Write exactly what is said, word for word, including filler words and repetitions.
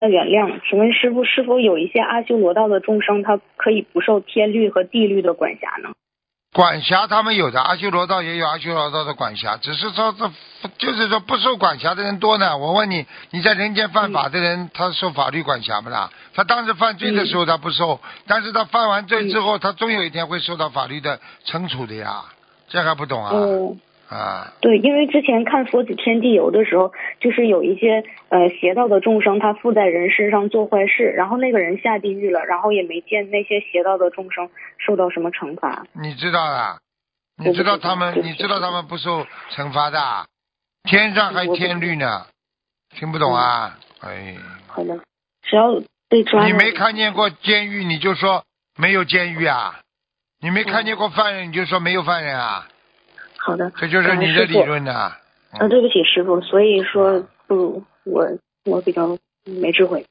的原谅。请问师傅，是否有一些阿修罗道的众生，他可以不受天律和地律的管辖呢？ 管辖他们有的，阿修罗道也有阿修罗道的管辖，只是说这就是说不受管辖的人多呢。我问你，你在人间犯法的人，嗯、他受法律管辖不啦？他当时犯罪的时候他不受，嗯、但是他犯完罪之后，嗯、他终有一天会受到法律的惩处的呀。这还不懂啊？ 嗯啊， 对，因为之前看佛子天地游的时候，就是有一些呃邪道的众生，他附在人身上做坏事，然后那个人下地狱了，然后也没见那些邪道的众生受到什么惩罚。 你知道的，你知道他们，你知道他们不受惩罚的，天上还天律呢，听不懂啊？嗯、哎， 好的，只要被抓。 你没看见过监狱，你就说没有监狱啊？你没看见过犯人，你就说没有犯人啊？ 好的， 这就是你的理论呐、啊。 啊，对不起师傅，所以说不如我我比较没智慧。